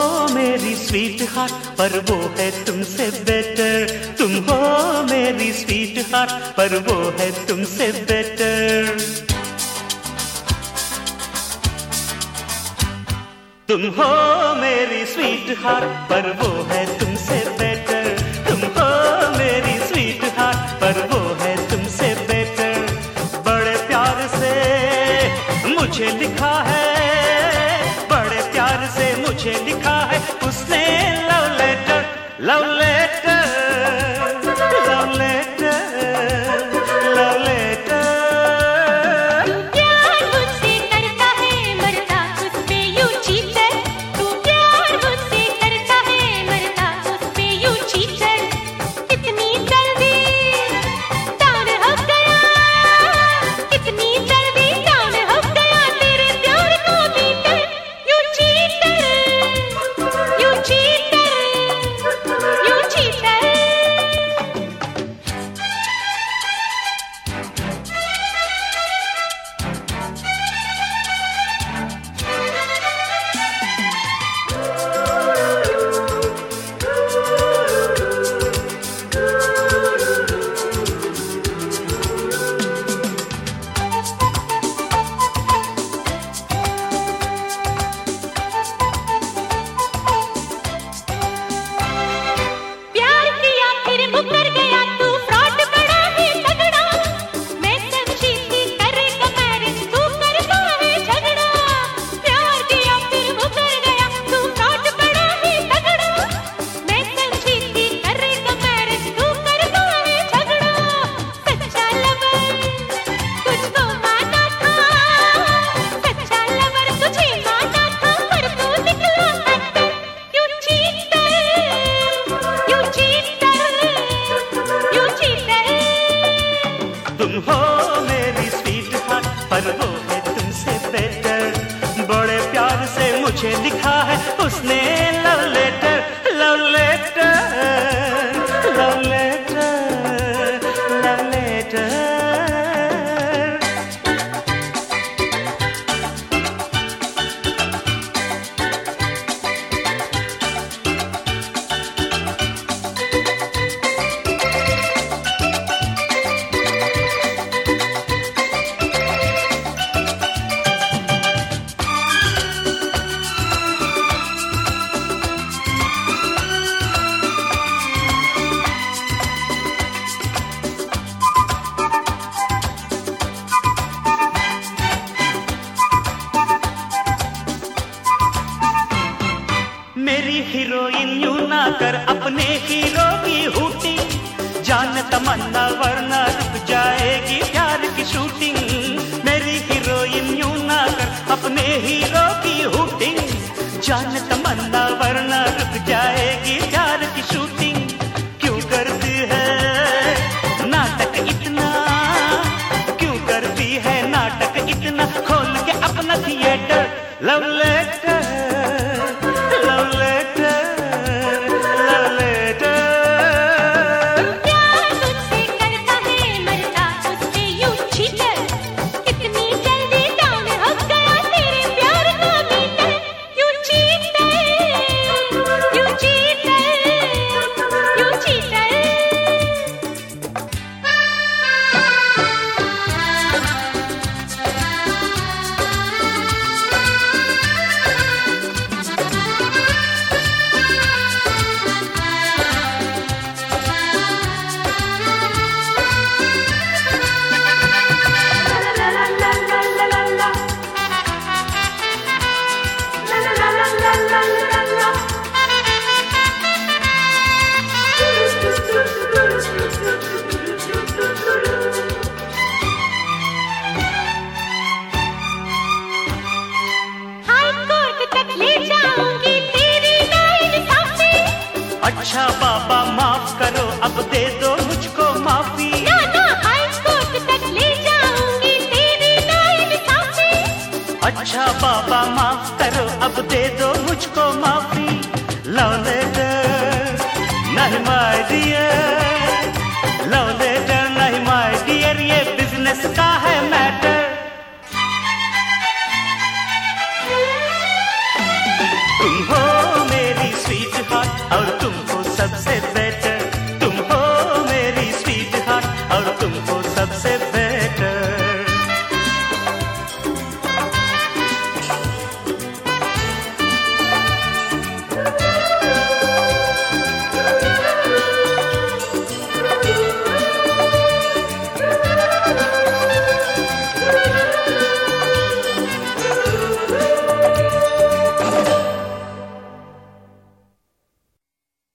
मेरी sweet heart, पर वो है तुमसे बेटर। तुम हो मेरी स्वीट हार्ट, पर वो है तुमसे बेटर। तुम हो मेरी स्वीट हार्ट, पर वो है तुमसे बेटर। तुम हो मेरी स्वीट हार्ट, पर वो है तुमसे बेटर। बड़े प्यार से मुझे लिखा है, बड़े प्यार से मुझे लिखा है उसने love letter, love letter, love letter, love letter. तू प्यार मुझसे करता है, मरता उस पे यूं चीटर। तू प्यार मुझसे करता है, मरता उस पे यूं चीटर। कितनी जल्दी डाउन हो गया, कितनी जल्दी डाउन हो गया तेरे प्यार का मीटर। यूं चीटर, यूं चीटर, यूं चीटर। प्यार किया फिर मुकर गया तू, फ्रॉड बड़ा है तगड़ा। मैं समझी थी करेगा मैरिज, तू करता है झगड़ा। प्यार किया फिर मुकर गया तू, फ्रॉड बड़ा है तगड़ा। मैं समझी थी करेगा मैरिज, तू करता है झगड़ा। सच्चा लवर तुझको माना था, सच्चा लवर तुझे माना था, पर तू निकला कट्टर। You cheater, you cheater, you cheater. तुम हो मेरी स्वीट हार्ट, पर वो है तुमसे बेटर। बड़े प्यार से मुझे लिखा है उसने love letter, love letter, love letter, love letter. मेरी हीरोइन यूं ना कर अपने हीरो की हूटी, जान तमन्ना वरना रुक जाएगी प्यार की शूटिंग। मेरी हीरोइन यूं ना कर अपने हीरो की हूटी, जान तमन्ना वरना रुक जाएगी प्यार की शूटिंग। क्यों करती है नाटक इतना, क्यों करती है नाटक इतना, खोल के अपना theatre. Love letter, love letter, love letter. प्यार मुझसे करता है, मरता उस पे यूं चीटर। कितनी जल्दी डाउन हो गया तेरे प्यार का meter. You cheater, you cheater, you cheater. High court तक ले जाऊंगी तेरी नाइंसाफी। अच्छा बाबा माफ करो, अब दे दो मुझको माफी। ना ना हाई कोर्ट तक ले जाऊंगी तेरी नाइंसाफी। अच्छा बाबा माफ करो, अब दे दो मुझको माफी।